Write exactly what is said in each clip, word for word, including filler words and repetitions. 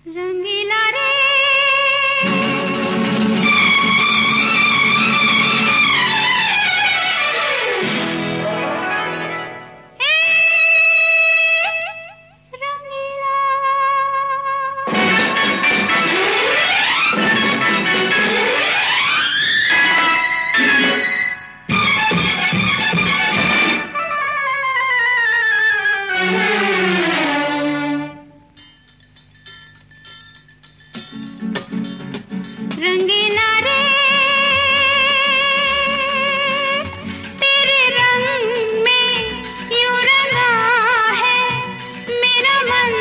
रंगीला रे रंगीला रे तेरे रंग में यूं रंगा है मेरा मन।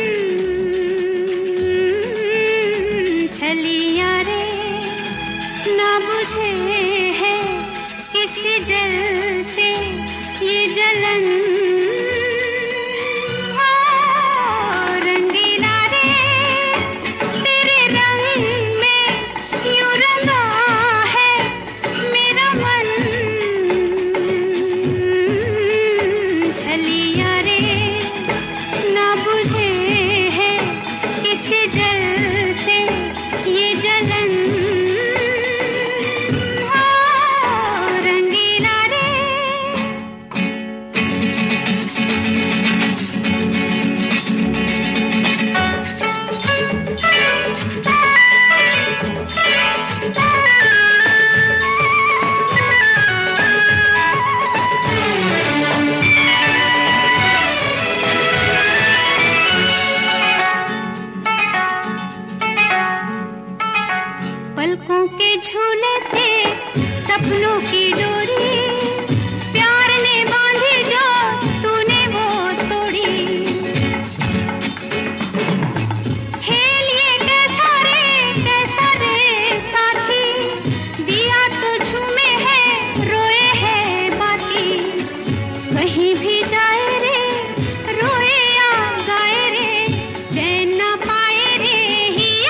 छलिया रे ना बुझे है किसी जल से ये जलन। पलकों के झूले से सपनों की डोरी प्यार ने बांधी जो तूने वो तोड़ी। खेल ये कैसा रे कैसा रे साथी दिया तो झूमे है रोए है बाकी। कहीं भी जाए रे रोए या गाए रे चैन ना पाए रे हिया।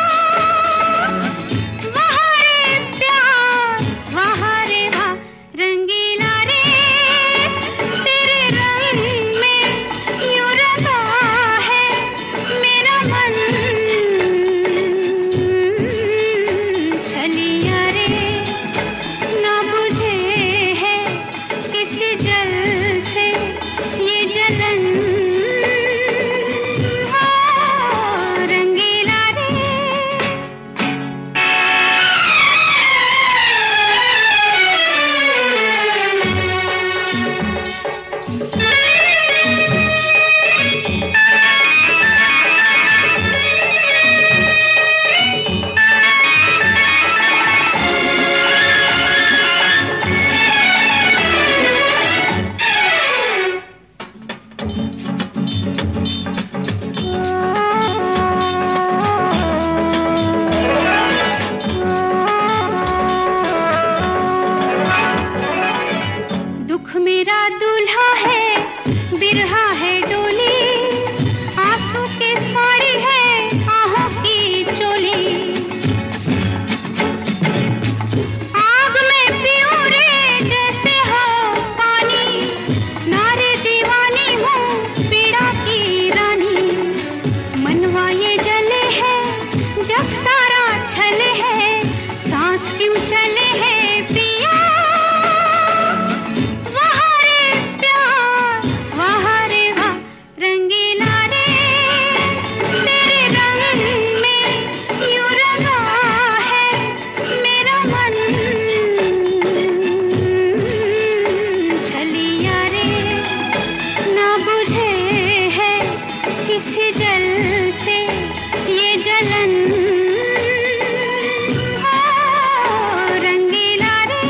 मेरा दूल्हा है बिरहा है डोली आंसू की साड़ी है आहों की चोली। आग में पीऊं रे जैसे हो पानी नारे दीवानी हूँ पीड़ा की रानी। मनवा ये जले है जब सारा छले है सांस क्यों चले है पिया। किसी जल से ये जलन रंगीला रे।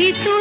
तू